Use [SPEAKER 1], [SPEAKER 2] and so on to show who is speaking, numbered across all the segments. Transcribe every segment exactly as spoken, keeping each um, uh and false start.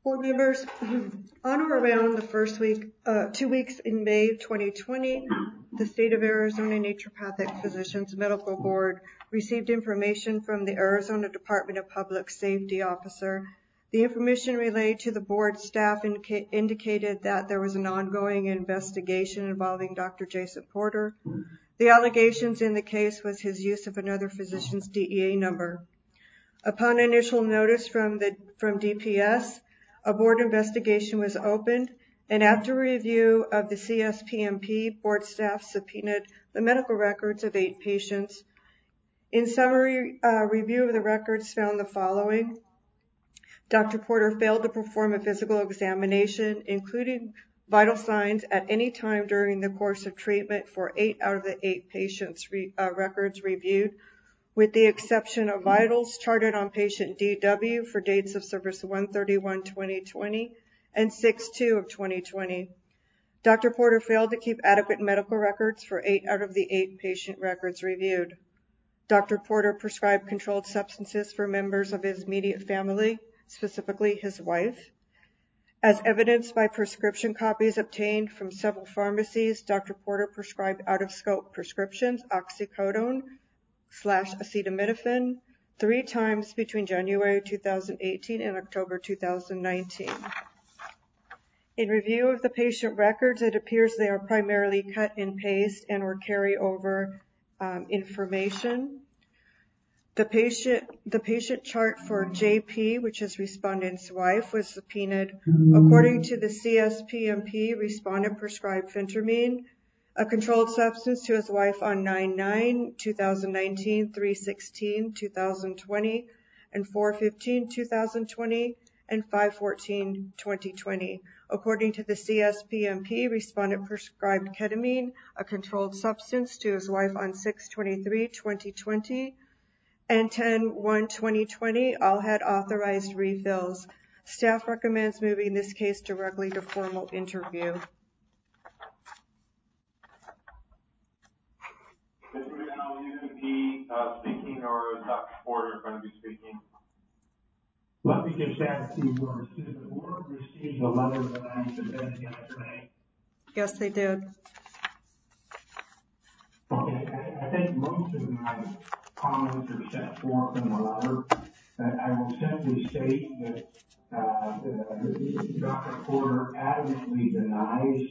[SPEAKER 1] Board members, on or around the first week, uh, two weeks in May twenty twenty, the State of Arizona Naturopathic Physicians Medical Board received information from the Arizona Department of Public Safety officer. The information relayed to the board staff indica- indicated that there was an ongoing investigation involving Doctor Jason Porter. The allegations in the case was his use of another physician's D E A number. Upon initial notice from the from D P S, a board investigation was opened, and after review of the C S P M P, board staff subpoenaed the medical records of eight patients. In summary, uh, review of the records found the following. Doctor Porter failed to perform a physical examination, including vital signs, at any time during the course of treatment for eight out of the eight patients' re, uh, records reviewed, with the exception of vitals charted on patient D W for dates of service one thirty-one twenty twenty and six two of twenty twenty. Doctor Porter failed to keep adequate medical records for eight out of the eight patient records reviewed. Doctor Porter prescribed controlled substances for members of his immediate family, specifically his wife. As evidenced by prescription copies obtained from several pharmacies, Doctor Porter prescribed out-of-scope prescriptions, oxycodone, slash acetaminophen, three times between January two thousand eighteen and October two thousand nineteen. In review of the patient records, it appears they are primarily cut and paste and or carry over um, information. The patient, the patient chart for J P, which is respondent's wife, was subpoenaed. According to the C S P M P, respondent prescribed phentermine, a controlled substance, to his wife on nine nine two thousand nineteen, three sixteen two thousand twenty, and four fifteen two thousand twenty, and five fourteen twenty twenty. According to the C S P M P, respondent prescribed ketamine, a controlled substance, to his wife on six twenty-three twenty twenty, and ten one twenty twenty. All had authorized refills. Staff recommends moving this case directly to formal interview.
[SPEAKER 2] Mister McDonald, are you going to be uh, speaking, or is Doctor Porter going to be speaking?
[SPEAKER 3] Let me just ask you, did the board receive the letter that I submitted yesterday?
[SPEAKER 1] Yes, they did.
[SPEAKER 3] Okay, I, I think most of my comments are set forth in the letter. Uh, I will simply state that uh, Doctor Porter adamantly denies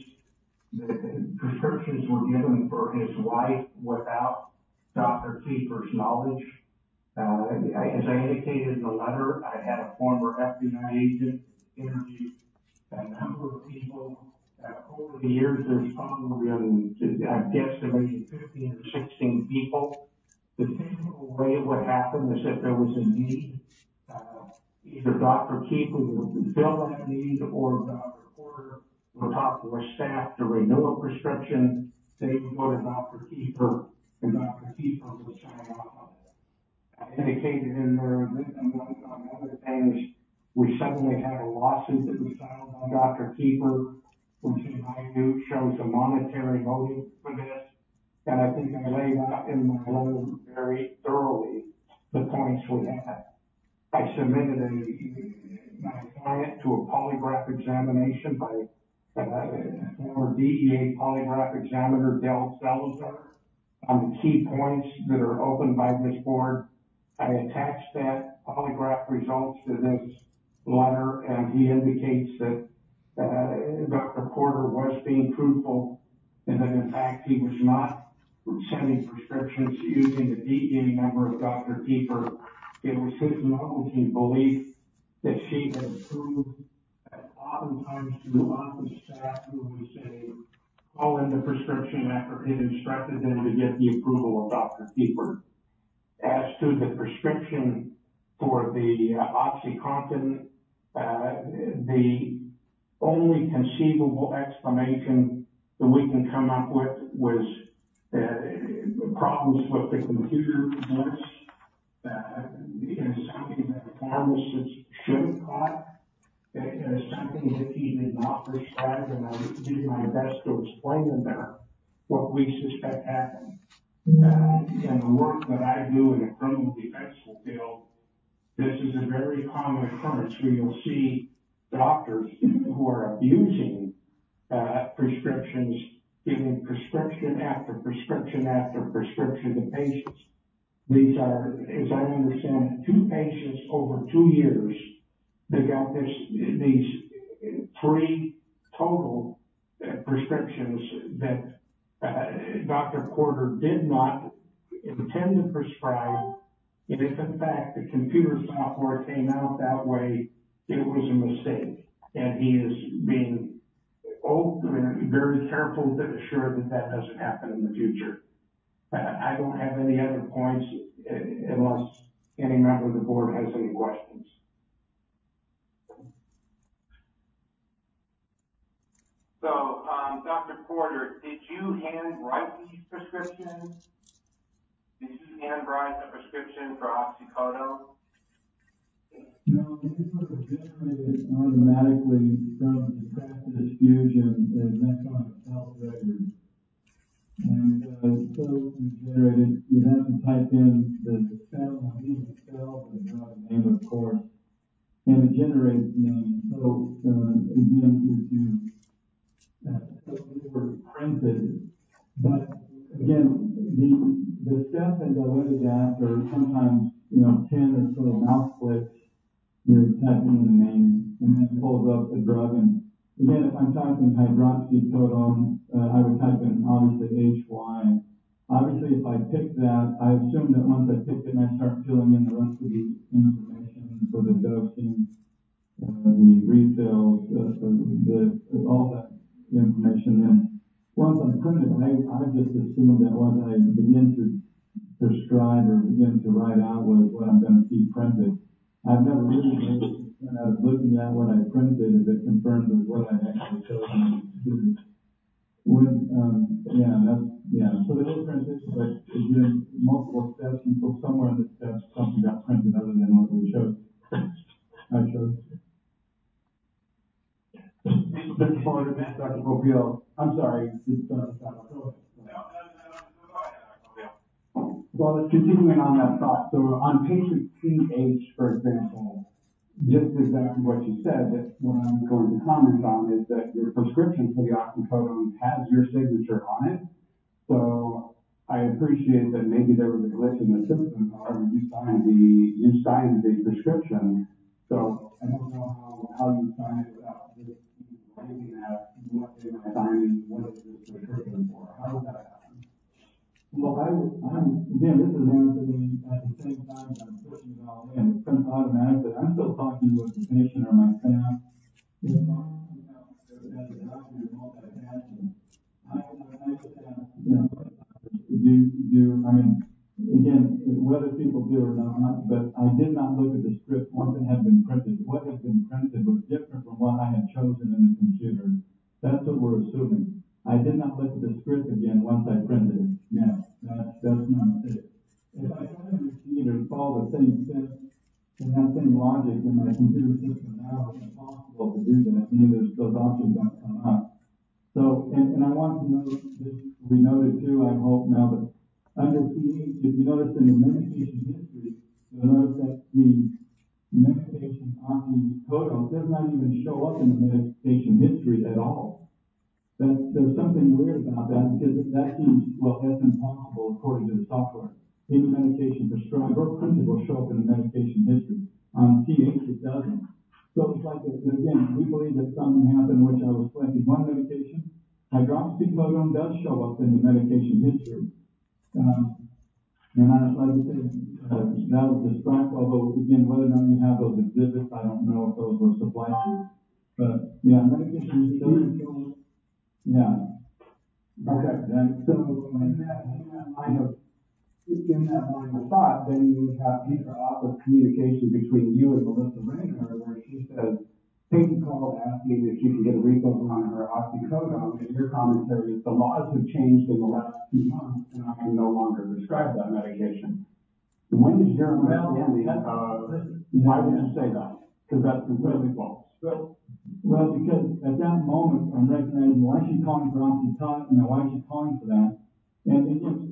[SPEAKER 3] that prescriptions were given for his wife without Doctor Keeper's knowledge. Uh, as I indicated in the letter, I had a former F B I agent interview a number of people. Uh, over the years, there's probably, um, I'm guesstimating fifteen or sixteen people. The typical way it would happen is if there was a need, uh, either Doctor Keeper would fill that need, or Doctor Porter would talk to a staff to renew a prescription. They would go to Doctor Keeper, and Doctor Keeper would sign off on it. I indicated in there, among, among other things, we suddenly had a lawsuit that was filed on Doctor Keeper, which in my view shows a monetary motive for this. And I think I laid out in my letter very thoroughly the points we had. I submitted a, my client to a polygraph examination by uh, former D E A polygraph examiner Del Salazar on the key points that are opened by this board. I attached that polygraph results to this letter, and he indicates that uh, Doctor Porter was being truthful, and that in fact he was not sending prescriptions using the D E A number of Doctor Keeper. It was his knowledge and belief that she had approved, uh, oftentimes through office staff who would say, call in the prescription after it instructed them to get the approval of Doctor Keeper. As to the prescription for the uh, OxyContin, uh, the only conceivable explanation that we can come up with was uh, problems with the computer glitch. Uh, is something that pharmacists should have caught. It is something that he did not prescribe, and I did my best to explain in there what we suspect happened. Uh, in the work that I do in the criminal defense field, this is a very common occurrence where you'll see doctors who are abusing uh, prescriptions, giving prescription after prescription after prescription to patients. These are, as I understand it, two patients over two years. They got this, these three total uh, prescriptions that uh, Doctor Porter did not intend to prescribe. And if in fact the computer software came out that way, it was a mistake. And he is being oh, very careful to assure that that doesn't happen in the future. Uh, I don't have any other points uh, unless any member of the board has any questions.
[SPEAKER 2] So, um, Doctor Porter, did you hand write these prescriptions? Did you hand write a prescription for oxycodone?
[SPEAKER 4] No, these were generated automatically from the practice fusion and electronic health record. And uh, so we generated, we'd have to type in the spell, the spell, the drug name, of course, and it generates the name. So uh, again, if you uh, so they were printed, but again, the the step that I went after sometimes, you know, ten or so mouse clicks. You're typing in the name, and then it pulls up the drug. And again, if I'm typing hydroxycodone, uh, I would type in obviously H Y. Obviously, if I pick that, I assume that once I pick it and I start filling in the rest of the information for the dosing, uh, the refills, uh, the, the, all that information, then once I'm printed, I, I just assume that once I begin to prescribe or begin to write out what, what I'm going to see printed. I've never really noticed when I was looking at what I printed, if it confirmed with what I actually chosen to do. When, um, yeah, that's, yeah, so there is transition, but again, multiple steps until somewhere in the steps something got printed other than what we chose. I chose. Mister Porter, Doctor Popeil, I'm sorry, it's Doctor Popeil. Well, continuing on that thought, so on patient C H, for example, just exactly what you said, that what I'm going to comment on is that your prescription for the oxycodone has your signature on it. So I appreciate that maybe there was a glitch in the system. However, you signed the, you signed the prescription. So I don't know how, how you signed it without just writing that, what am I signing, what is this prescription for? How does that happen? Well, I would, I'm, again, this is happening at the same time that I'm pushing it all in. It comes automatically. I'm still talking with the patient or my staff. You know, as a doctor, you're multitasking. I, I just ask, you know, do, do, I mean, again, whether people do or not, but I did not look at the script once it had been printed. What had been printed was different from what I had chosen in the computer. That's what we're assuming. I did not look at the script again once I printed it. Yeah, that's, that's not it. If I try to repeat or follow the same steps and that same logic in my computer system now, it's impossible to do that. Neither those options don't come up. So, and, and I want to know, this we noted too, I hope now, that under C H, if you notice in the medication history, you'll notice that the medication oxycodone does not even show up in the medication history at all. That, there's something weird about that because that seems, well, that's impossible according to the software. Any medication prescribed or printed will show up in the medication history. On C H, it doesn't. So it's like, again, we believe that something happened which I was selecting one medication. Hydroxycodone does show up in the medication history. Um, and I, like I said, uh, that was the strike, although, again, whether or not you have those exhibits, I don't know if those were supplied to you. But, yeah, medication history doesn't show up. Yeah. Okay. Then, so in that, in that line of in that line of thought, then you would have inter-office communication between you and Melissa Rayner, where she says, Peyton called asking if she can get a refill on her oxycodone, and your commentary is the laws have changed in the last two months, and I can no longer prescribe that medication. When is your understanding of why would you say that? Because that's completely false. Well, well, because at that moment, I'm recognizing why she's calling for oxycodone, you know, why she's calling for that. And it, it,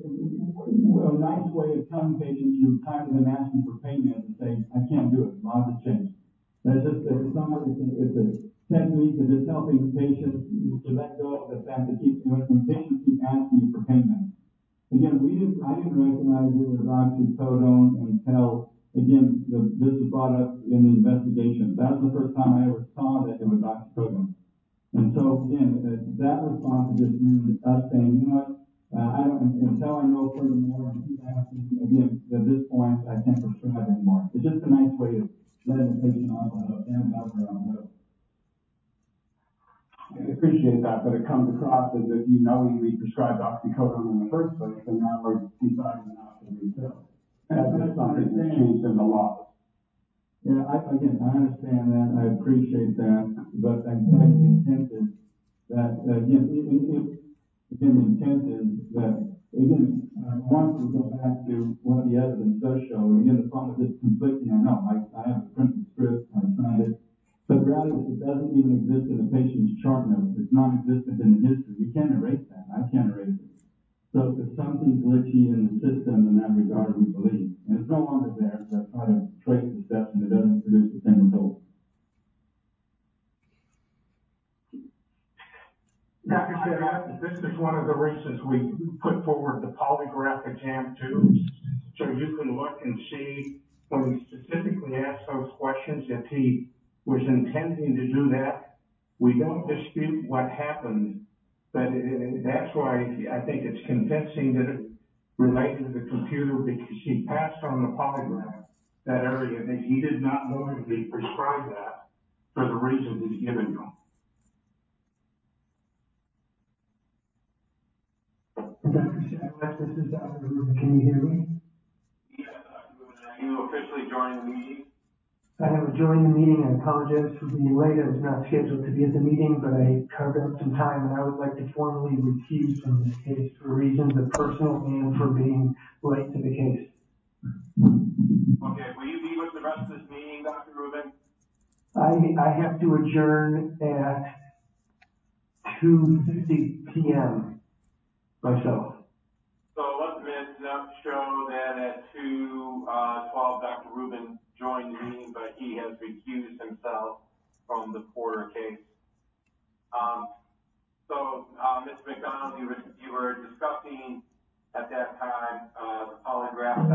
[SPEAKER 4] a nice way of telling patients you're tired of them asking for payment is to say, I can't do it, laws have changed. That's just, it's not not, it's a, it's a technique of just helping patients to let go of the fact that keep, when patients keep asking you for payment. Again, we didn't, I didn't recognize it was oxycodone until, again, the, this was brought up in the investigation. That was the first time I ever saw that it was oxycodone. And so, again, uh, that response is just really us saying, you know what, uh, I don't, until I know furthermore, and keep asking, again, at this point, I can't prescribe anymore. It's just a nice way of letting the patient off the hook and the doctor off the hook. I appreciate that, but it comes across as if you knowingly prescribed oxycodone in the first place, and now we're deciding not to refill. And that's something that's changed in the law.
[SPEAKER 3] Yeah, I, again, I understand that, I appreciate that, but I think the intent is that, again, it, it, it, again, the intent is that, again, uh, once we go back to what the evidence does show, and again, the problem with this conflicting, I know, I, I have a printed script, I signed it, but the reality is it doesn't even exist in the patient's chart notes. It's non-existent in the history. You can't erase that. I can't erase it. So there's something glitchy in the system in that regard, we believe. And it's no longer there, so I try to trace the steps and it doesn't produce the same result.
[SPEAKER 5] Doctor Sarah, this is one of the reasons we put forward the polygraph exam too, so you can look and see when he specifically asked those questions if he was intending to do that. We don't dispute what happened, but it, it, that's why I think it's convincing that it related to the computer, because he passed on the polygraph that area that he did not knowingly prescribe that for the reasons he's given you.
[SPEAKER 6] Doctor Sadler, this is Doctor Rubin. Can you hear me?
[SPEAKER 2] Yes, Doctor Rubin. Are you officially joining the meeting?
[SPEAKER 6] I have joined the meeting. I apologize for being late. I was not scheduled to be at the meeting, but I carved out some time, and I would like to formally recuse from this case for reasons of personal and for being late to the case.
[SPEAKER 2] Okay, will you be with the rest of this meeting, Doctor Rubin?
[SPEAKER 6] I, I have to adjourn at two fifty p m myself.
[SPEAKER 2] So let the minutes show that at two twelve, Doctor Rubin joined the meeting, but he has recused himself from the Porter case. Um, so, uh, Miz McDonald, you were, you were discussing at that time uh, the polygraph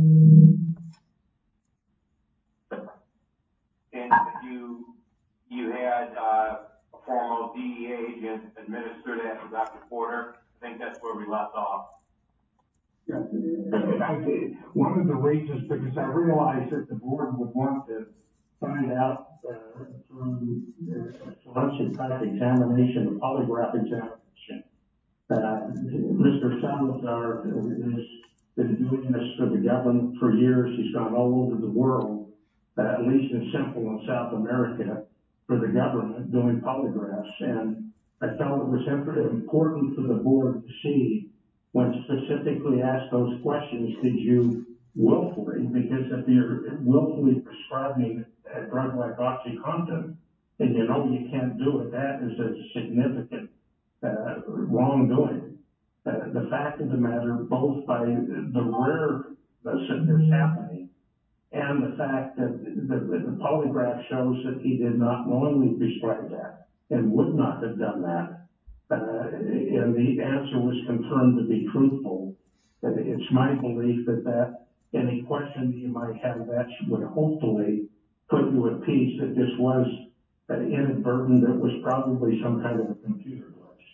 [SPEAKER 2] test, and you you had uh, a formal D E A agent administer that to Doctor Porter. I think that's where we left off.
[SPEAKER 5] Yeah, I did. One of the reasons, because I realized that the board would want to find out uh, through uh, forensic type examination, a polygraph examination. Uh, Mister Salazar has been doing this for the government for years. He's gone all over the world, uh, at least in Central and South America, for the government doing polygraphs. And I felt it was important for the board to see, when specifically asked those questions, did you willfully, because if you're willfully prescribing a drug like OxyContin, and you know you can't do it, that is a significant uh, wrongdoing. Uh, the fact of the matter, both by the rareness of this happening and the fact that the, the polygraph shows that he did not knowingly prescribe that and would not have done that, Uh, and the answer was confirmed to be truthful. And it's my belief that that any question that you might have, that would hopefully put you at peace that this was uh, inadvertent, that was probably some kind of a computer glitch.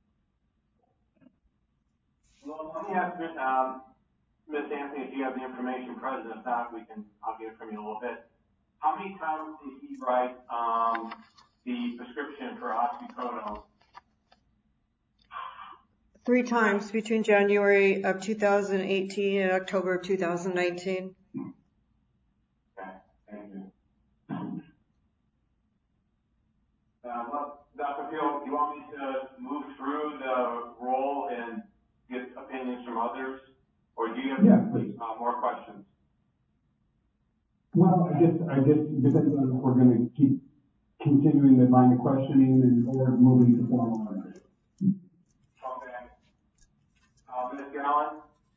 [SPEAKER 2] Well, let me ask um, Miz Anthony if you have the information present. If not, we can, I'll get it from you in a little bit. How many times did he write um, the prescription for oxycodone?
[SPEAKER 1] Three times between January of two thousand eighteen and October of two thousand nineteen.
[SPEAKER 2] Okay, thank you. Uh, well, Doctor Field, do you want me to move through the role and get opinions from others? Or do you have
[SPEAKER 3] Yeah, please.
[SPEAKER 2] Uh, more questions?
[SPEAKER 3] Well, I guess, I guess it depends on if we're going to keep continuing the line of questioning and or moving to formal argument.
[SPEAKER 2] Okay. Uh, Miz Gallen?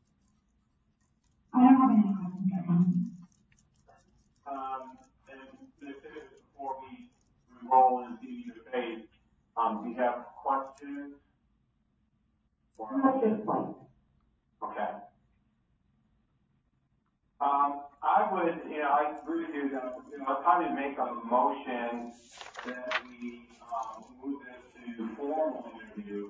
[SPEAKER 7] I don't have any questions.
[SPEAKER 2] Um, and Miz Tibbetts, before we role in T V to face. Um, do you have questions? Or,
[SPEAKER 7] Not at this point.
[SPEAKER 2] okay. Um, I would, you know, I agree with you that, you know, I'd probably make a motion that we, um, move this to formal interview.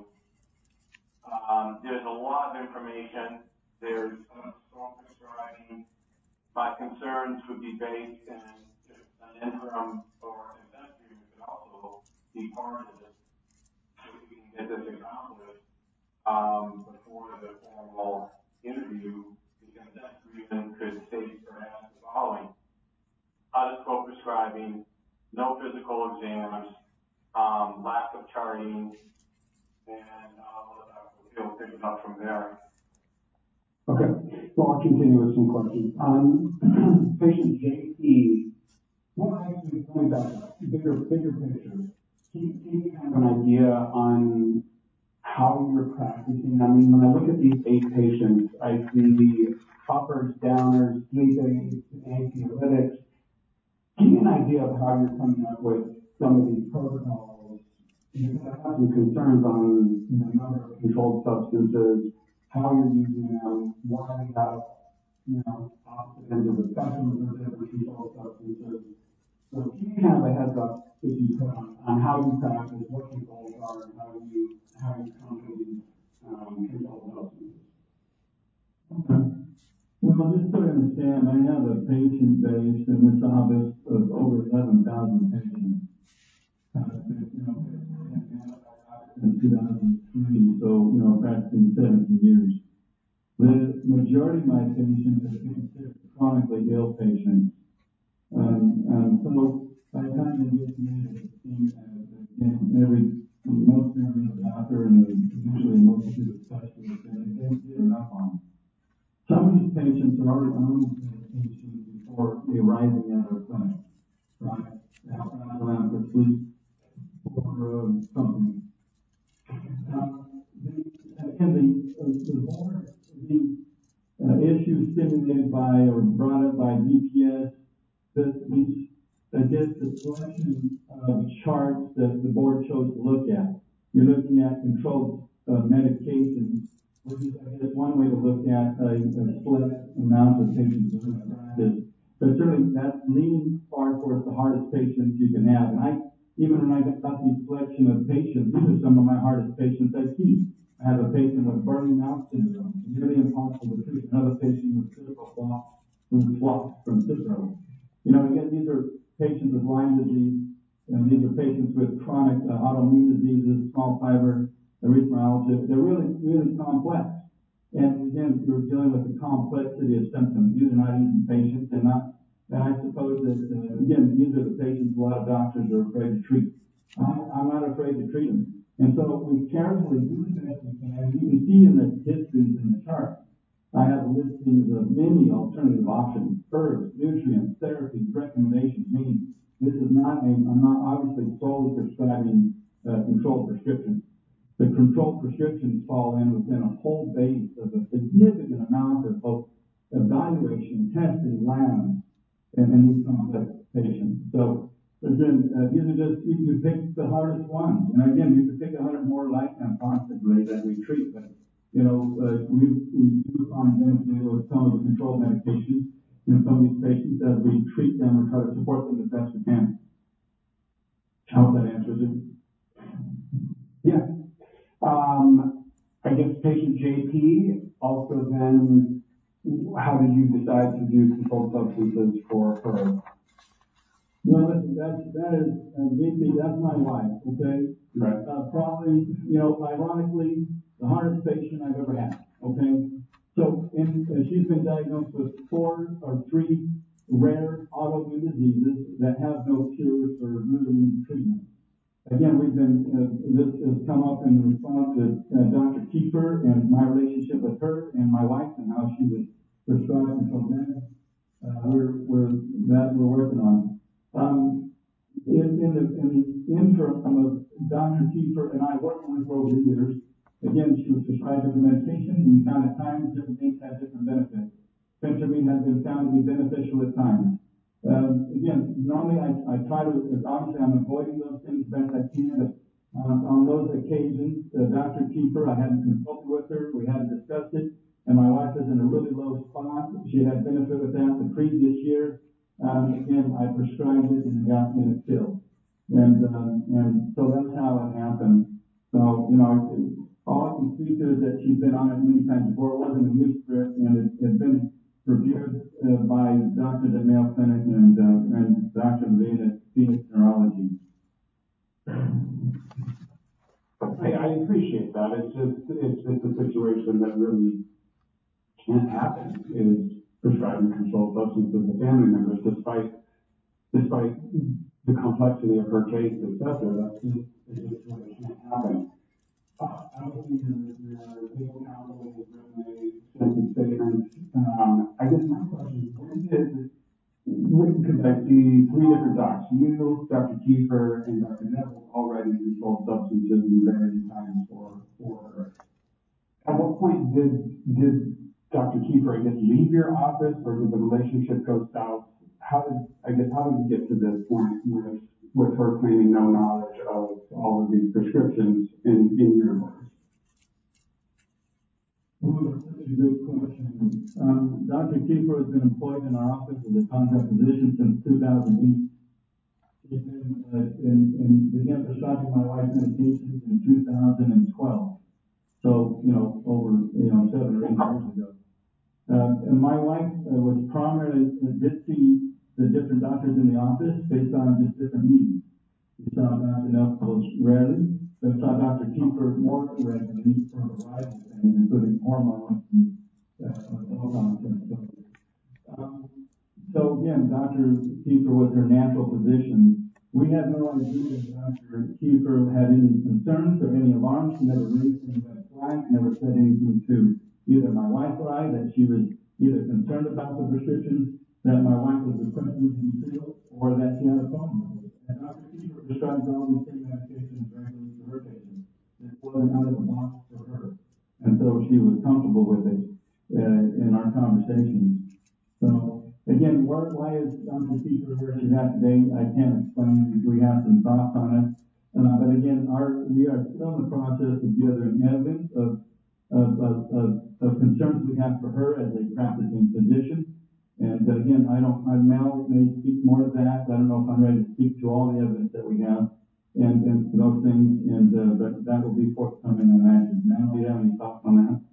[SPEAKER 2] Um, there's a lot of information. There's uh, strong prescribing. My concerns would be based in if an interim or an executive could also be part of this, so we can get this accomplished, um, before the formal interview, because that agreement could state perhaps the following: out of scope prescribing, no physical exams, um, lack of charting, and uh, we'll pick it up from there.
[SPEAKER 4] Okay, so I'll continue with some questions. Um, patient J P, well, actually, point out bigger, bigger picture. Can you, can you have an idea on how you're practicing? I mean, when I look at these eight patients, I see uppers, downers, sleep aids, anxiolytics. Give me an idea of how you're coming up with some of these protocols. Because I have some concerns on the number of controlled substances, how you're using them, why we have, you know, opposite ends of the spectrum for different controlled substances. So can you have a heads up, if you could, on, on how you practice, what your goals are, and how you how you come to these um, controlled substances?
[SPEAKER 8] Okay. Well, just so you understand, I have a patient base in this office of over eleven thousand patients. Uh, you know, in two thousand three, so, you know, practicing seventeen years. The majority of my patients are considered chronically ill patients. Um, and so I kind of just made it seem as, again, every, most every doctor and usually a multitude of specialists, and they did enough on them. Some of these patients are already on these medications before arriving at our clinic, right? They have to around for sleep or um, something. Um, the, again, the, uh, the board, the uh, issues stimulated by or brought up by D P S, that these, I guess, the selection of charts that the board chose to look at. You're looking at controlled uh, medications, which is, I guess, one way to look at a, a select amount of patients in practice. But certainly that's leaning far towards the hardest patients you can have. And I, even when I got the selection of patients, these are some of my hardest patients I see. I have a patient with burning mouth syndrome, nearly impossible to treat. Another patient with critical floss, who's floss from Cicero. You know, again, these are patients with Lyme disease, and these are patients with chronic uh, autoimmune diseases, small fiber erythromelalgia. They're really, really complex. And again, you're dealing with the complexity of symptoms. These are not easy patients, and not. And I suppose that, uh, again, these are the patients a lot of doctors are afraid to treat. I, I'm not afraid to treat them. And so we carefully do the best we can. You can see in the histories in the chart, I have listings of many alternative options, herbs, nutrients, therapies, recommendations, meaning this is not a, I'm not obviously solely prescribing uh, controlled prescriptions. The controlled prescriptions fall in within a whole base of a significant amount of both evaluation, testing, labs, and, and these complex patients. So again, uh, these are just, you, you pick the hardest ones. And again, you could pick a hundred more like them possibly that we treat, but you know, uh, we, we do find benefit with some of the controlled medications in some of these patients as we treat them or try to support them as best we can. I hope that answers it.
[SPEAKER 4] Yeah. Um, I guess patient J P, also then, how did you decide to do controlled substances for her?
[SPEAKER 8] Well, listen, that's, that is, uh, J P, that's my wife, okay?
[SPEAKER 4] Right.
[SPEAKER 8] Uh, probably, you know, ironically, the hardest patient I've ever had, okay? So, in, uh, she's been diagnosed with four or three rare autoimmune diseases that have no cures or really need treatment. Again, we've been, uh, this has come up in response to uh, Doctor Kiefer and my relationship with her and my wife and how she was prescribed controlled meds. Uh, we're, we're, that we're working on. Um, in, in the, in the interim of Doctor Kiefer and I working with her over the years, again, she was prescribed different medications and found at times different things had different benefits. Phentermine has been found to be beneficial at times. Um, again, normally I, I try to, obviously I'm avoiding those things best I can, but um, on those occasions, uh, Doctor Kiefer, I hadn't consulted with her, we hadn't discussed it, and my wife is in a really low spot. She had benefit with that the previous year. Um, again, I prescribed it and got in it filled. And, um, and so that's how it happened. So, you know, all I can speak to is that she's been on it many times before. It wasn't a new script, and it had been reviewed uh, by doctors at Mayo Clinic and, uh, and Doctor Levine at Phoenix Neurology.
[SPEAKER 4] I, I appreciate that. It's just, it's just a situation that really can't happen, is prescribing controlled substances to family members, despite, despite the complexity of her case, et cetera. That's just, it just really can't happen. Uh, obviously, your, your legal counsel has written a extensive statement. Um, I guess my question is, when did, because I see three different docs, you, Doctor Kiefer, and Doctor Neville already controlled substances in various times for, for her. At what point did, did Doctor Kiefer, I guess, leave your office, or did the relationship go south? How did, I guess, how did we get to this point with, with her claiming no knowledge of all of these prescriptions in, in your orders?
[SPEAKER 8] Well, that's a good question. Um, Doctor Kiefer has been employed in our office as a contract position since two thousand eight. He's been, uh, in, in, began prescribing my wife medications in two thousand twelve. So, you know, over, you know, seven or eight years ago. Uh, and my wife uh, was primarily, uh, did see the different doctors in the office based on just different needs. We saw Doctor Nelson rarely, but saw Doctor Kiefer more regularly for a variety of things, including hormones and uh, all nonsense. So, um, so again, Doctor Kiefer was her natural physician. We had no idea that Doctor Kiefer had any concerns or any alarms. She never raised any red flags, never said anything to either my wife or I that she was either concerned about the prescriptions that my wife was requesting to be filled, or that she had a problem with it. And Doctor Kiefer prescribes all these same medications regularly to her patients. It wasn't out of the box for her. And so she was comfortable with it uh, in our conversations. So, again, why, why is Doctor Kiefer where she's at today? I can't explain. We have some thoughts on it. Uh, but again, our, we are still in the process of gathering evidence of, of, of, of, of concerns we have for her as a practicing physician. And uh, again, I don't, I, Mel may speak more to that. I don't know if I'm ready to speak to all the evidence that we have and, and to those things. And, uh, but that will be forthcoming, I imagine. Mel, do you have any thoughts on that?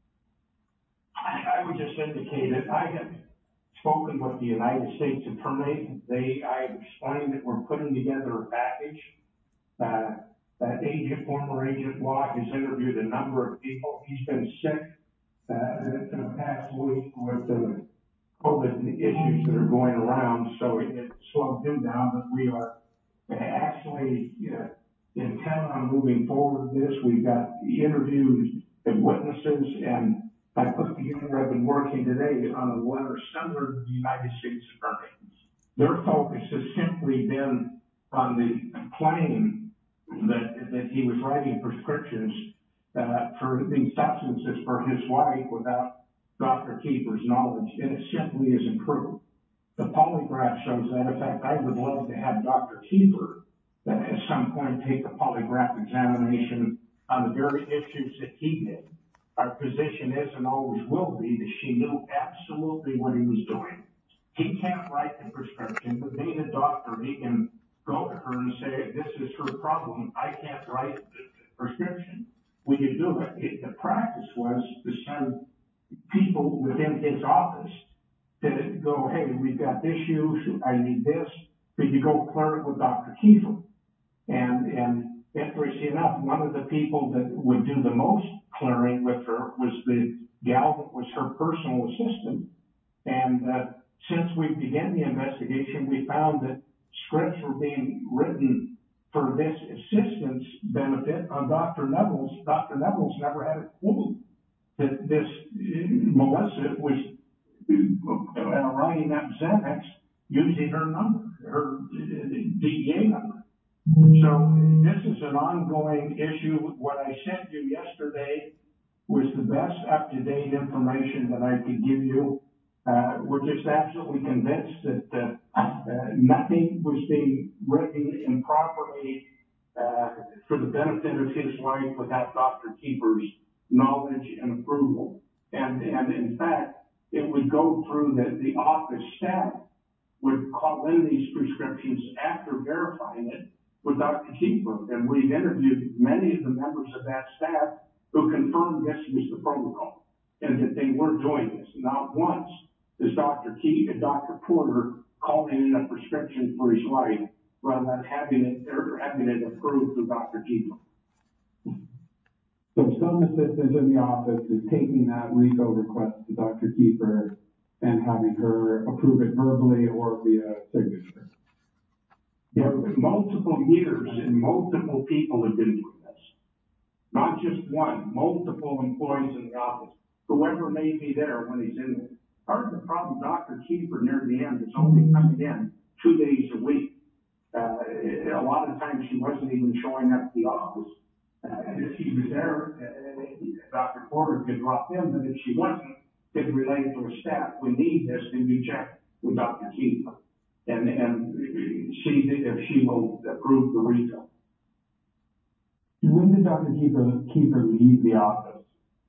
[SPEAKER 5] I, I would just indicate that I have spoken with the United States Attorney. They, I have explained that we're putting together a package. Uh, that agent, former Agent Watt has interviewed a number of people. He's been sick uh, for the past week with the COVID issues that are going around, so it, it slowed him down, but we are actually uh, intent on moving forward with this. We've got interviews and witnesses, and I put together, I've been working today on a letter similar to the United States Attorney. Their focus has simply been on the claim that, that he was writing prescriptions uh, for these substances for his wife without Doctor Kiefer's knowledge, and it simply isn't true. The polygraph shows that. In fact, I would love to have Doctor Kiefer uh, at some point take the polygraph examination on the very issues that he did. Our position is and always will be that she knew absolutely what he was doing. He can't write the prescription, but being a doctor, he can go to her and say, this is her problem. I can't write the prescription. Will you do it? it the practice was to send people within his office to go, hey, we've got this issue, I need this, could you go clear it with Doctor Kiefer? And, and interesting enough, one of the people that would do the most clearing with her was the gal that was her personal assistant. And uh, since we began the investigation, we found that scripts were being written for this assistance benefit on Doctor Neville's. Doctor Neville's never had a clue that this uh, Melissa was uh, writing up Xanax using her number, her uh, D E A number. So this is an ongoing issue. What I sent you yesterday was the best up-to-date information that I could give you.
[SPEAKER 3] Uh, we're just absolutely convinced that, uh, uh, nothing was being written improperly, uh, for the benefit of his wife without Doctor Keeper's knowledge and approval. And, and in fact, it would go through that the office staff would call in these prescriptions after verifying it with Doctor Keeper. And we've interviewed many of the members of that staff who confirmed this was the protocol and that they were doing this. Not once is Doctor Keeper, Doctor Porter calling in a prescription for his wife rather than having it, or having it approved through Doctor Keeper.
[SPEAKER 4] So some assistant in the office is taking that refill request to Doctor Keeper and having her approve it verbally or via signature.
[SPEAKER 3] Yeah, multiple years and multiple people have been doing this. Not just one, multiple employees in the office, whoever may be there when he's in there. Part of the problem, Doctor Keeper near the end is only coming in two days a week. Uh, a lot of times she wasn't even showing up at the office. Uh, if she was there, uh, Doctor Porter could drop in, but if she wasn't, could relate to a staff. We need this to be checked with Doctor Keeper and, and see if she will approve the refill.
[SPEAKER 4] When did Doctor Keeper, Keeper leave the office?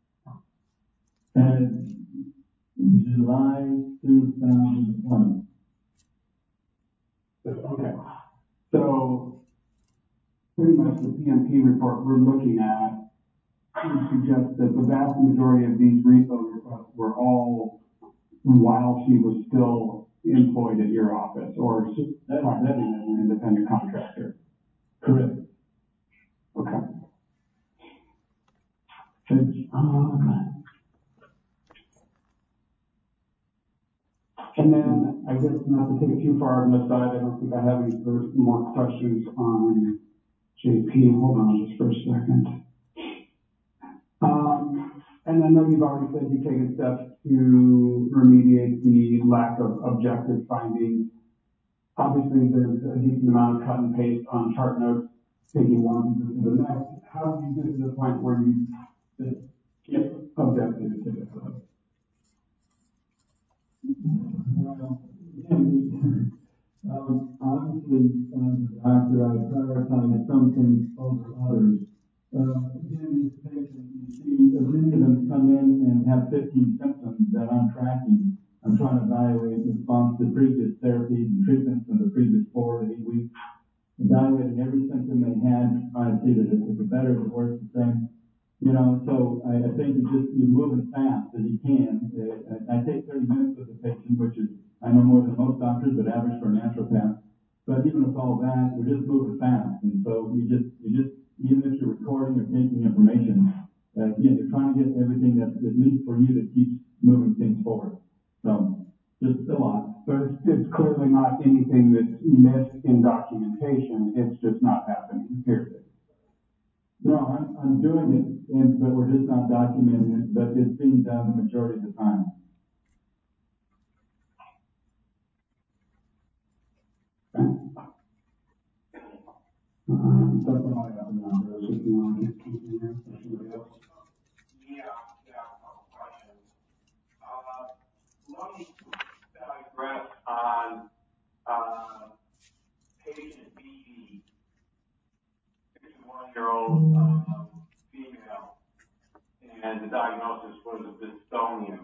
[SPEAKER 8] And July two thousand twenty.
[SPEAKER 4] Okay. So pretty much the P M P report we're looking at suggests that the vast majority of these refill requests were all while she was still employed at your office or that might be as an independent contractor.
[SPEAKER 8] Correct.
[SPEAKER 4] Okay. Um, And then, I guess not to take it too far on this side, I don't think I have any further, more questions on J P. Hold on just for a second. Um, and I know you've already said you've taken steps to remediate the lack of objective findings. Obviously, there's a decent amount of cut and paste on chart notes, taking one to the next. How do you get to the point where you get objective to this?
[SPEAKER 8] Well, again, um, obviously, as a doctor, I prioritize some things over others. Uh, again, these patients, you see, as many of them come in and have fifteen symptoms that I'm tracking. I'm trying to evaluate response to previous therapies and treatments in the previous four to eight weeks, evaluating every symptom they had, trying to see that if it's better, is it worse, the same. You know, so I, I think you just, you move as fast as you can. Uh, I take thirty minutes with the patient, which is, I know more than most doctors, but average for a naturopath. But even with all that, we're just moving fast. And so you just, you just, even if you're recording or taking information, uh, again, you're trying to get everything that's at least for you that keeps moving things forward. So just a lot.
[SPEAKER 4] But it's, it's clearly not anything that's missed in documentation. It's just not happening, period.
[SPEAKER 8] No, I'm, I'm doing it, and, but we're just not documenting it, but it's being done the majority of the time.
[SPEAKER 4] Um, that's all I have now, Bruce, if you want to get something here, or somebody else.
[SPEAKER 2] Yeah, yeah, no questions. Uh, let me digress on, uh, patient B E, sixty-one-year-old, um, female, and the diagnosis was dystonia.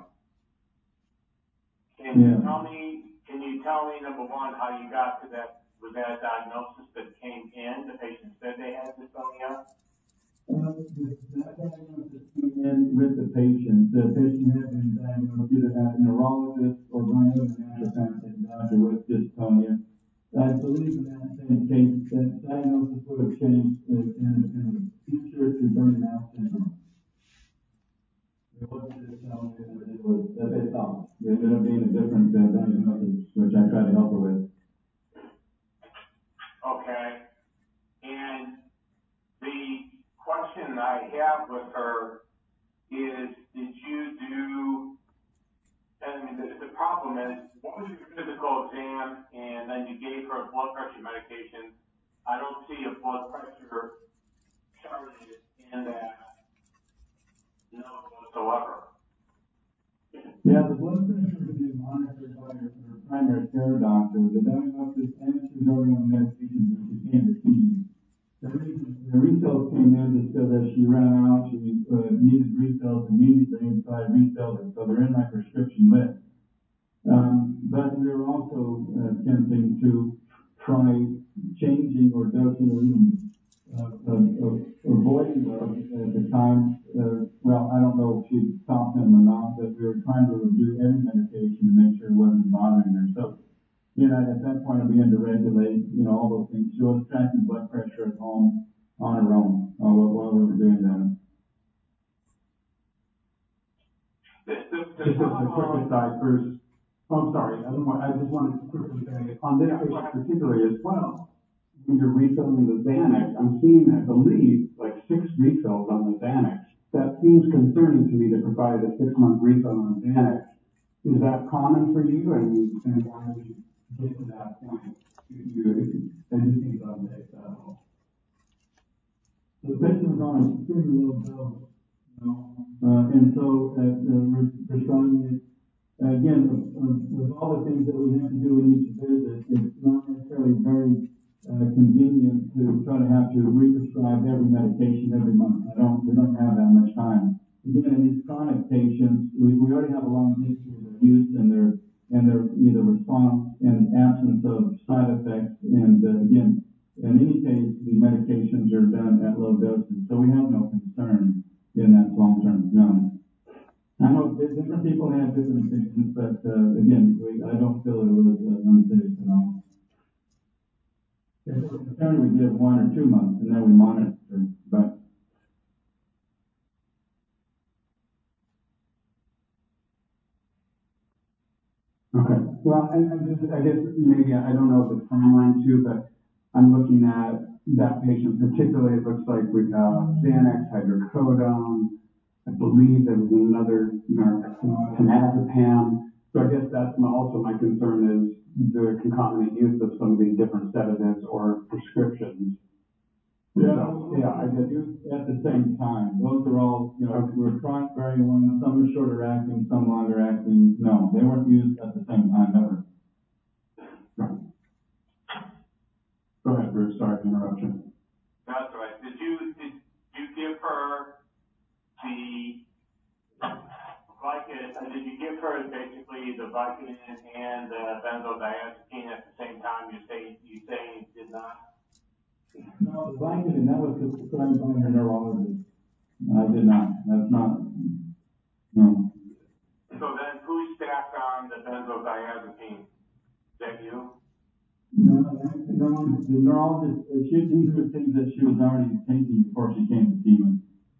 [SPEAKER 2] Can
[SPEAKER 8] Yeah.
[SPEAKER 2] you tell me, can you tell me, number one, how you got to that, was that a diagnosis that came in, the patient said they had dystonia?
[SPEAKER 8] Uh, that diagnosis came in with the patient. The patient had been diagnosed either at a neurologist or by another naturopathic doctor with dystonia. I believe in that same case, that diagnosis would have changed in, in, in the future to Burns-Nash syndrome. It wasn't dystonia that it was, that they thought. It ended up being a different uh, diagnosis, which I tried to help her with.
[SPEAKER 2] Okay. And the question I have with her is, did you do, I mean, the, the problem is, what was your physical exam, and then you gave her blood pressure medication. I don't see a blood pressure charted in that note whatsoever.
[SPEAKER 8] Yeah, the blood pressure is in my primary care doctor, the diagnosis and she was already on medication when she came to see me. The reason, the refills came in just because as she ran out, she uh, needed refills immediately, and so I refilled it. So they're in my prescription list. Um, but we were also uh, attempting to try changing or dosing or even uh, uh, uh, avoiding those at the time. Uh, well, I don't know if she'd stopped them or not, but we were trying to review every medication to make sure it wasn't bothering her. So, you know, at that point I began to regulate, you know, all those things. She was tracking blood pressure at home on her own uh, while we were doing that.
[SPEAKER 2] The, the, the
[SPEAKER 4] Just a
[SPEAKER 2] problem,
[SPEAKER 4] quick aside, Bruce. Oh, I'm sorry. I don't want, I just wanted to quickly say, on this issue particularly as well, when you're refilling the Xanax, I'm seeing, I believe, like six refills on the Xanax. That seems concerning to me to provide a six-month refill on Xanax. Is that common for you? And, and why would you get to that point? You, you, I just think I'll take that.
[SPEAKER 8] The patient was on a extremely low dose, you know, uh, and so uh, uh, prescribing it. Uh, again, uh, with all the things that we have to do in each visit, it's not necessarily very uh, convenient to try to have to re-prescribe every medication every month. I don't, we don't have that much time. Again, in these chronic patients, we, we already have a long history of their use and their and their either response and absence of side effects. And uh, again, in any case, the medications are done at low doses, so we have no concern in that long-term. No. I know different people have different opinions, but uh, again, we, I don't feel it was uh, unsafe at all. If we're concerned, we give one or two months, and then we monitor. But
[SPEAKER 4] Okay. Well, I, I just, I guess maybe, I don't know the timeline too, but I'm looking at that patient particularly. It looks like we have Xanax, hydrocodone. I believe there was another clonazepam. So I guess that's my, also my concern is the concomitant use of some of these different sedatives or prescriptions.
[SPEAKER 8] yeah,
[SPEAKER 4] So, yeah, I guess
[SPEAKER 8] at the same time, those are all, you know, we're chronic varying ones. Some are shorter acting, some longer acting. No, they weren't used at the same time ever.
[SPEAKER 4] Go ahead, Bruce. Sorry for interruption.
[SPEAKER 2] that's right. Did you, did you give her the Vicodin, uh, did you give her basically the Vicodin and the benzodiazepine at the same time? You say, you say you did not?
[SPEAKER 8] No, the Vicodin, that was prescribed by her neurologist. I did not. That's not, no.
[SPEAKER 2] So then who's stacked on the benzodiazepine? Is that you?
[SPEAKER 8] No, no, the neurologist, uh, she, these were things that she was already taking before she came to see me.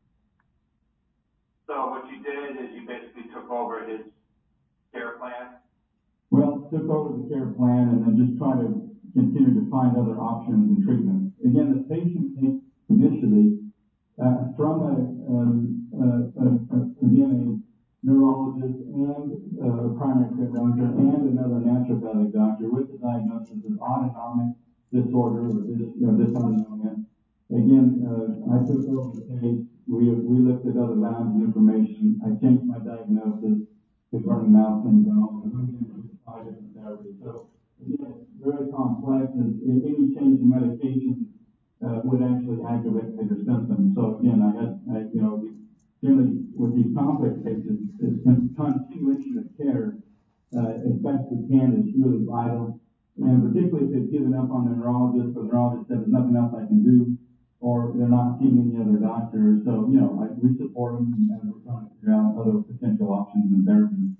[SPEAKER 2] So what you did is you basically took over his care plan?
[SPEAKER 8] Well, took over the care plan and then just try to continue to find other options and treatments. Again, the patient came initially uh, from a, um, uh, uh, uh, again, a neurologist and uh, a primary care doctor and another naturopathic doctor with the diagnosis of autonomic disorder or dis, you know, dysautonomia. Again, uh, I took over the case. We, we looked at other labs and information. I changed my diagnosis to burn mouth syndrome and we did five different therapies. So again, it's very complex and any change in medication uh, would actually aggravate your symptoms. So again, I had, I, you know, generally with these complex cases, it's continuation of care uh, as best we can is really vital. And particularly if they've given up on the neurologist, or the neurologist said there's nothing else I can do, or they're not seeing any other doctors. So, you know, I, we support them and we're trying to figure out other potential options and therapies.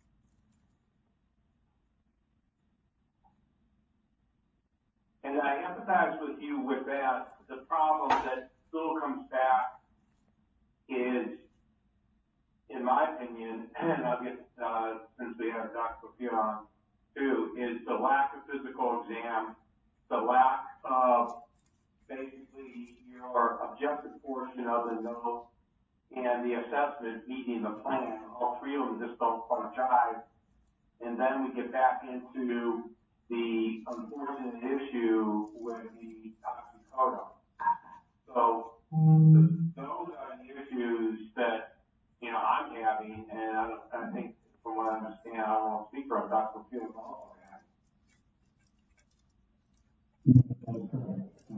[SPEAKER 2] And I empathize with you with that. The problem that still comes back is, in my opinion, and I'll get, uh, since we have Doctor Lafia on too, is the lack of physical exam, the lack of basically your objective portion of the note and the assessment meeting the plan. All three of them just don't quite jive. And then we get back into the unfortunate issue with the oxycodone. So the, those are the issues that, you know, I'm having, and I, don't, I think from what I understand, I won't speak for Doctor Field also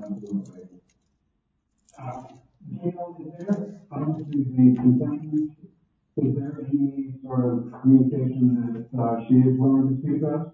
[SPEAKER 4] absolutely. Uh, Gail, is there, obviously the complainant, is there any sort of communication that uh, she is willing to speak to us?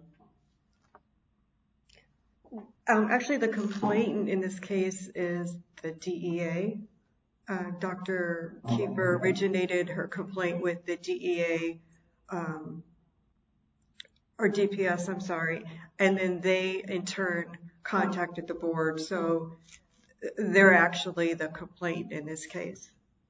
[SPEAKER 1] Um, actually, the complainant in this case is the D E A. Uh, Doctor Kiefer originated her complaint with the D E A, um, or D P S, I'm sorry, and then they in turn contacted the board. So they're actually the complaint in this case.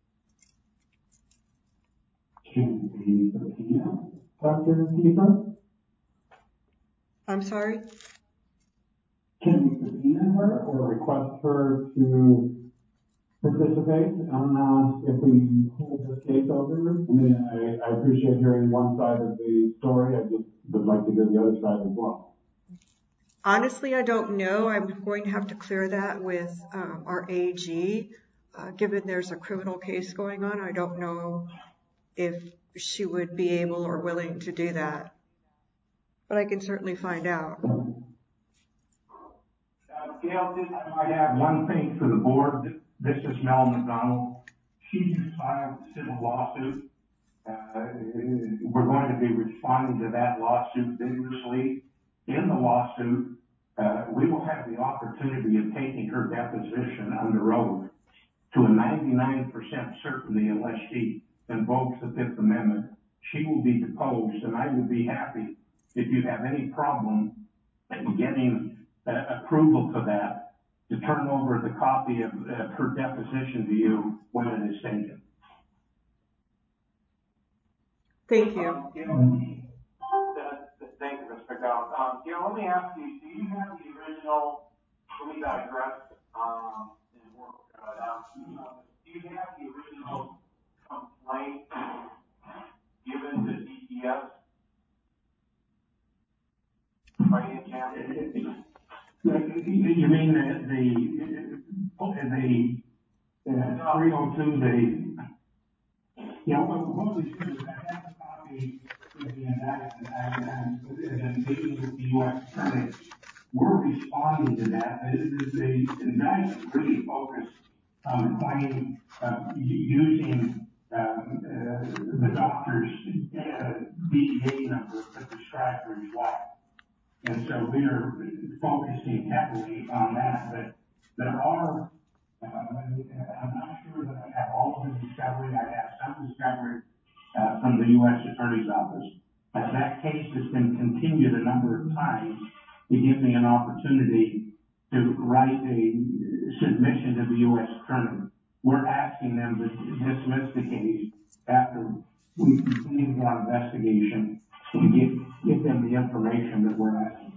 [SPEAKER 4] Can we subpoena Doctor Kiefer?
[SPEAKER 1] I'm sorry?
[SPEAKER 4] Can we subpoena her or request her to participate on, uh, if we hold this case over? I mean, I, I appreciate hearing one side of the story. I just would like to hear the other side as well.
[SPEAKER 1] Honestly, I don't know. I'm going to have to clear that with um, our A G. Uh, given there's a criminal case going on, I don't know if she would be able or willing to do that. But I can certainly find out.
[SPEAKER 2] Uh, Gail, did
[SPEAKER 5] I have one thing for the board. This is Mel McDonald. She just filed a civil lawsuit. Uh, we're going to be responding to that lawsuit vigorously. In the lawsuit, uh, we will have the opportunity of taking her deposition under oath to a ninety-nine percent certainty unless she invokes the Fifth Amendment. She will be deposed, and I would be happy if you have any problem getting uh, approval for that to turn over the copy of uh, her deposition to you when it is taken.
[SPEAKER 1] Thank you.
[SPEAKER 2] Um, Gail, uh, thank you, Miz McDowell. Um, Gail, let me ask you, do you have the original, let me digress, um, and work, uh, out. Do you have the original complaint given to D P S? By any chance?
[SPEAKER 5] You mean the, the, the, uh, three oh two, the,
[SPEAKER 3] Yeah, well, what we said is I have a copy of the indictment and then meeting with the U S Attorney. We're responding to that. The, the, the indictment really focused on the claim of using um, uh, the doctor's uh, D E A number to prescribe for his wife. And so we are focusing heavily on that, but there are, uh, I'm not sure that I have all of the discovery. I have some discovery uh, from the U S Attorney's Office. As that case has been continued a number of times to give me an opportunity to write a submission to the U S Attorney. We're asking them to dismiss the case after we complete our investigation and give, give them the information that we're asking.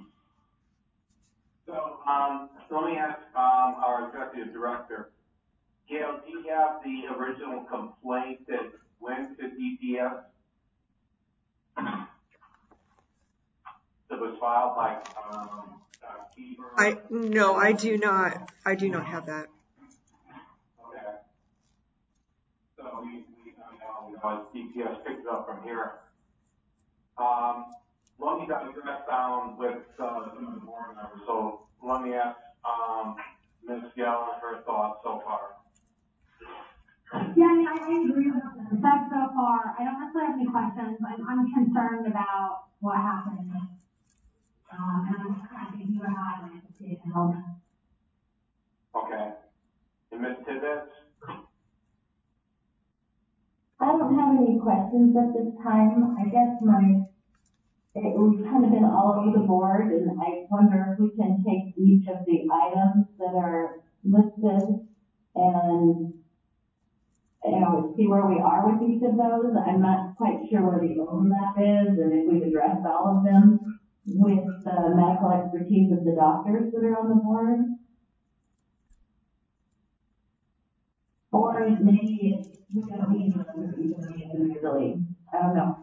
[SPEAKER 2] So, um, so let me ask, um, our executive director, Gail, do you have the original complaint that went to D P S? That was filed by, um, uh, Kiefer?
[SPEAKER 1] I no, I do not. I do not have that.
[SPEAKER 2] Okay. So we, we, you know, D P S picked it up from here. Um, let me digress down with, uh, some of the board members. So let me ask, um, Miz Gill her thoughts so far.
[SPEAKER 7] Yeah, I mean, I, I agree with the facts so far. I don't necessarily have any questions. I'm, I'm concerned about what happened. Um, and I'm kind of thinking about how I might see it help.
[SPEAKER 2] Okay. And Miz Tibbetts?
[SPEAKER 9] I don't have any questions at this time. I guess my, it, we've kind of been all over the board, and I wonder if we can take each of the items that are listed and, you know, see where we are with each of those. I'm not quite sure where the overlap is, and if we've addressed all of them with the medical expertise of the doctors that are on the board. Or maybe we don't need to look at each of these individually. I don't know.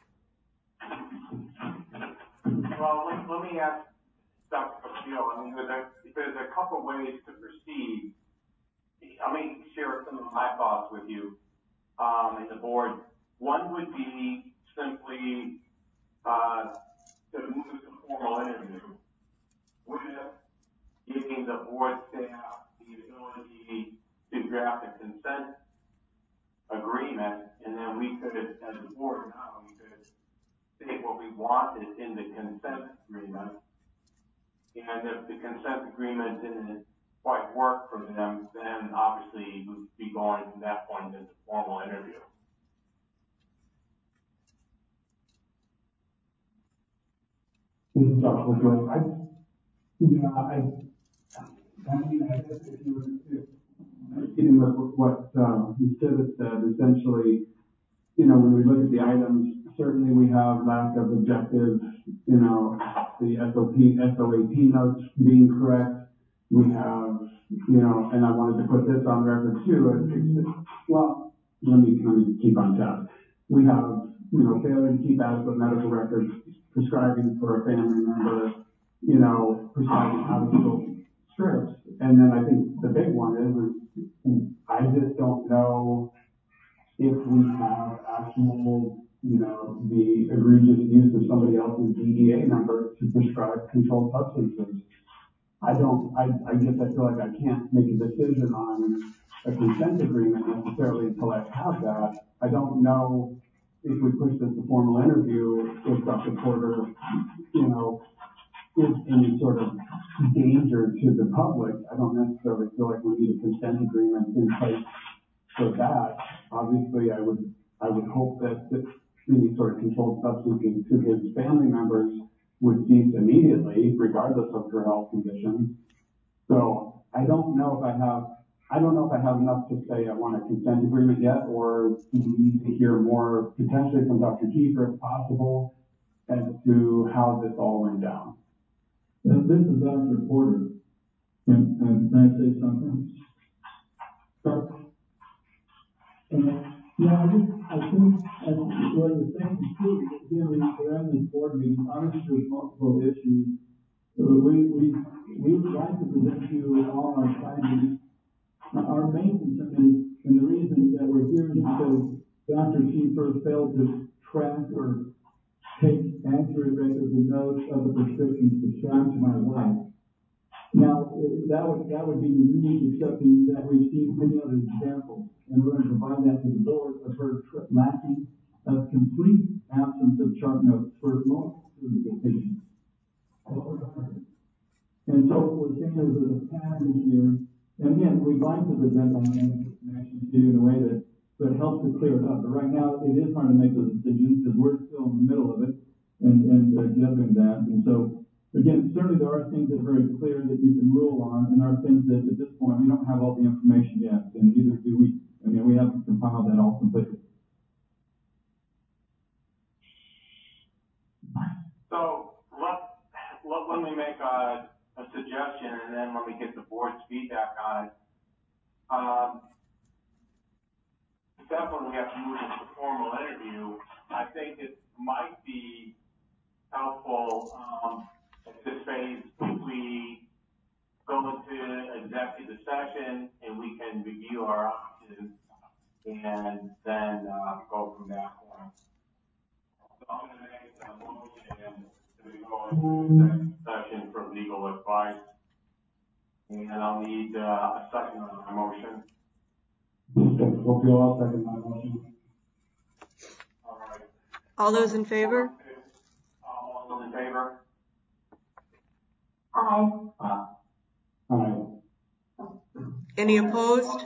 [SPEAKER 2] Well, let, let me ask Doctor Castillo. I mean, there's a, there's a couple ways to proceed. Let me share some of my thoughts with you, um, and the board. One would be simply, uh, to move to formal interview with giving the board staff the ability to draft a consent agreement, and then we could, as a board now, we could state what we wanted in the consent agreement. And if the consent agreement didn't quite work for them, then obviously we'd be going from that point into formal interview.
[SPEAKER 4] This is Doctor LaJoy. I, yeah, I, I mean, I guess if you, if, getting with what, uh, you said, essentially, you know, when we look at the items, certainly we have lack of objective, you know, the S O P, S O A P notes being correct. We have, you know, and I wanted to put this on record too. It's, well, let me, let me keep on task. We have, you know, failure to keep adequate medical records, prescribing for a family member, you know, prescribing out of scope strips. And then I think the big one is, is I just don't know if we have actual, you know, the egregious use of somebody else's D E A number to prescribe controlled substances. I don't, I, I guess I feel like I can't make a decision on a consent agreement necessarily until I have that. I don't know if we push this to formal interview, if Doctor Porter, you know, is any sort of danger to the public. I don't necessarily feel like we need a consent agreement in place for that. Obviously, I would, I would hope that this, any sort of controlled substances to his family members would cease immediately, regardless of her health conditions. So I don't know if I have, I don't know if I have enough to say I want a consent agreement yet, or do we need to hear more potentially from Doctor Kiefer if possible as to how this all went down.
[SPEAKER 8] Uh, this is Doctor Porter. And, and can I say something? Start. Uh, yeah, I think, I think as what you're saying is true. Again, we, we're in this board meeting. Obviously, there's multiple issues. Uh, we, we, we would like to present you all our findings. Our main concern is, and the reason that we're here is because Doctor Kiefer failed to track or take accurate records and notes of the prescriptions prescribed to my wife. Now, that would, that would be unique, excepting that we've seen many other examples, and we're going to provide that to the board of her lacking of complete absence of chart notes for multitude of patients. And so what we're saying is there's a pattern here. And again, we'd like to present dynamic information to you in a way that, that helps to clear it up. But right now, it is hard to make those decisions because we're still in the middle of it and, and uh, gathering that. And so, again, certainly there are things that are very clear that you can rule on, and there are things that at this point we don't have all the information yet, and neither do we. I mean, we haven't compiled that all completely.
[SPEAKER 2] So let, let, let me make a, a suggestion, and then let me get the board's feedback on it. Um, definitely we have to move into a formal interview. I think it might be helpful um, at this phase if we go into executive session and we can review our options and then uh, go from that point. So I'm going to make a motion to go into executive session for legal advice. And I'll need uh, a second on my motion.
[SPEAKER 4] Hope you all second my motion.
[SPEAKER 2] All right.
[SPEAKER 1] All those in favor?
[SPEAKER 2] All those in favor?
[SPEAKER 9] Aye.
[SPEAKER 2] Aye.
[SPEAKER 4] Aye.
[SPEAKER 1] Any opposed?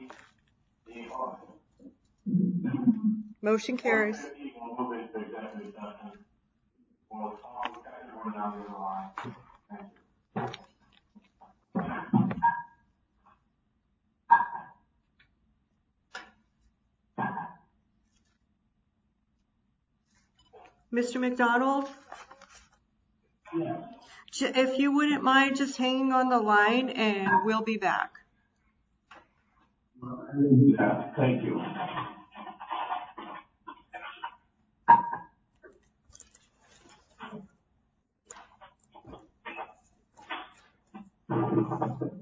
[SPEAKER 1] Motion carries.
[SPEAKER 2] We'll move into executive session. We'll talk everyone down the line. Thank you.
[SPEAKER 1] Mister McDonald?
[SPEAKER 3] Yes.
[SPEAKER 1] If you wouldn't mind just hanging on the line, and we'll be back.
[SPEAKER 3] Yeah, thank you.